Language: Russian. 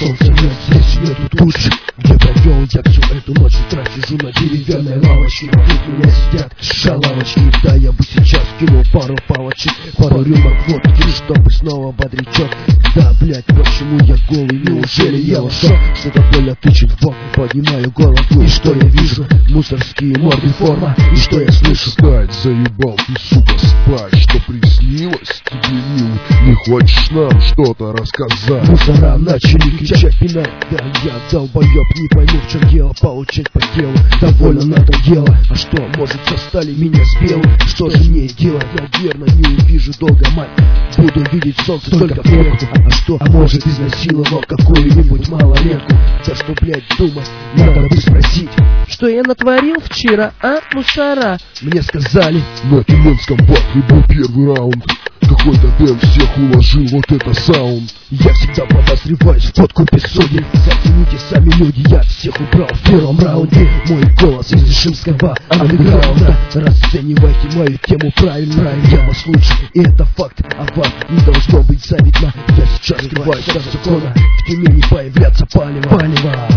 солнца нет, здесь нету тучи. Где провел я всю эту ночь, утра сижу на деревянной лавочке. Вокруг меня сидят шалавочки. Да, я бы сейчас кинул пару палочек, пару рюмок водки, чтобы снова бодрячок. Да, блять, почему я голый, неужели я лошок? Что-то больно тычет в бок, поднимаю голову. И что я вижу? Мусорские морды, форма. И что я слышу? Встать, заебал ты, сука, спать. Что приснилось тебе, милый? Не хочешь нам что-то рассказать? Мусора начали кричать, пинать. Да, я долбоёб, не пойму, в чем дело. Получать по делу, довольно надоело. А что, может, застали меня с белым? Что же мне делать? Наверное, не увижу долго, мать. Буду видеть солнце только в клетку. А что, а может, изнасиловал какую-нибудь малолетку? Да что, блядь, думать, надо бы спросить. Что я натворил вчера, а, мусора? Мне сказали, на Тюменском батле был первый раунд. Какой-то Дэн всех уложил, вот это саунд. я всегда подозреваюсь в подкупе судей. Зацените сами люди, я всех убрал в первом раунде. Мой голос из ишимского андеграунда. Расценивайте мою тему правильно. Я вас лучше, и это факт. А вам не должно быть завидно. Я сейчас скрываюсь от закона. В Тюмени появляться палево.